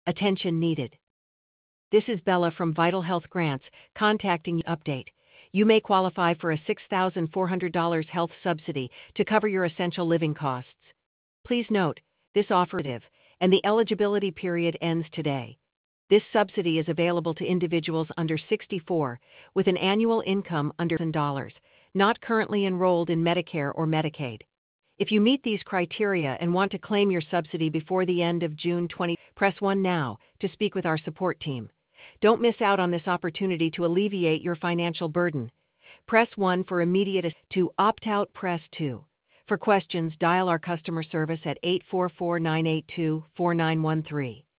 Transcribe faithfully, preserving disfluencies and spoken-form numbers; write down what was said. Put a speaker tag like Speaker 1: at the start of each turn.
Speaker 1: Attention needed. This is Bella from Vital Health Grants, contacting you. Update. You may qualify for a six thousand four hundred dollars health subsidy to cover your essential living costs. Please note, this offer is, and the eligibility period ends today. This subsidy is available to individuals under sixty-four with an annual income under one thousand dollars, not currently enrolled in Medicare or Medicaid. If you meet these criteria and want to claim your subsidy before the end of June twentieth, press one now to speak with our support team. Don't miss out on this opportunity to alleviate your financial burden. Press one for immediate assistance. To opt out, press two. For questions, dial our customer service at eight four four, nine eight two, four nine one three.